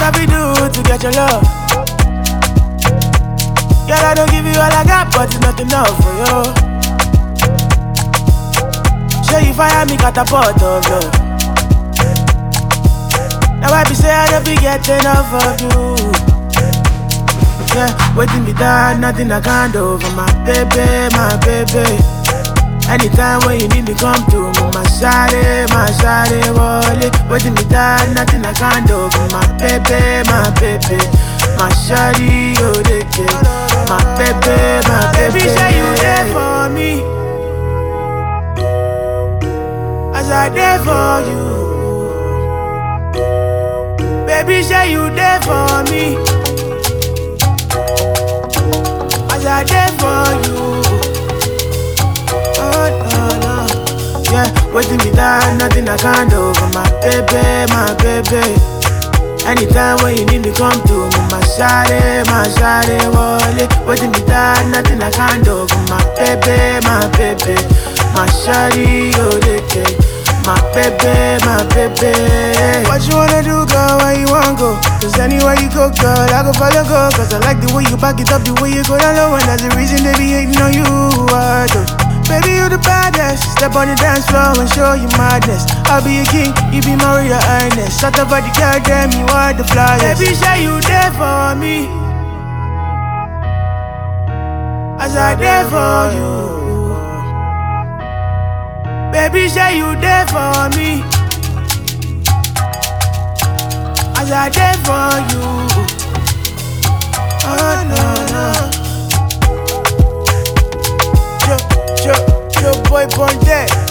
I be do to get your love? Girl, I don't give you all I got, but it's not enough for you. Show you fire me catapult of love. Now I be say I don't be getting enough of you. Yeah, waiting me down, nothing I can't do for my baby, my baby. Anytime when you need me, come through. My shawty, wallet. Waiting me down, nothing I can't do for my baby, my baby. My shawty, oh, they get my baby, my baby. Baby, say you there for me, as I there for you. Baby, say you there for me, as I there for you. Oh, no, no. Yeah, waiting me down, nothing I can't do for my baby, my baby. Anytime when you need me, come through. My shawty, wallet. Waiting me down, nothing I can't do for my baby, my baby. My shawty, oh, they take my baby, my baby. What you wanna do, girl? Where you wanna go? Cause anywhere you go, girl, I go follow, go. Cause I like the way you back it up, the way you go down low. And that's the reason they be hating on you, I do. Baby, you the baddest. Step on the dance floor and show you madness. I'll be a king, you be my royal highness. Shut up, body, girl, damn, you are the flyest. Baby, say you there for me, as I there for you. Baby, say you there for me, as I there for you. Oh, no, no. Yo, boy, born dead.